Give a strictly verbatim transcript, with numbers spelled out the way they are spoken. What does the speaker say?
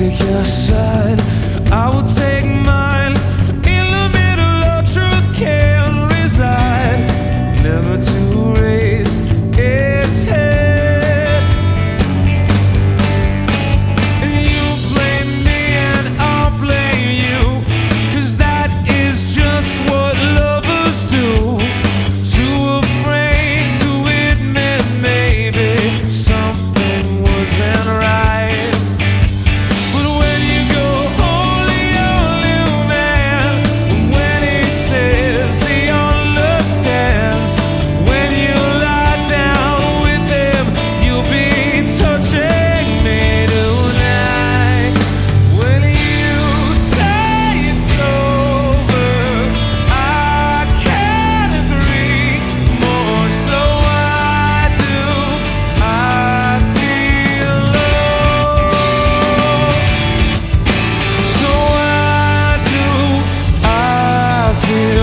take your side, I will take mine. In the middle of truth can reside, never to raise its head. And you blame me and I'll blame you, 'cause that is just what lovers do. Too afraid to admit maybe something wasn't right. But when you go holy on you, man, when he says he understands, when you lie down with him, you'll be touching me tonight. When you say it's over, I can't agree more. So why do I feel low? So why do I feel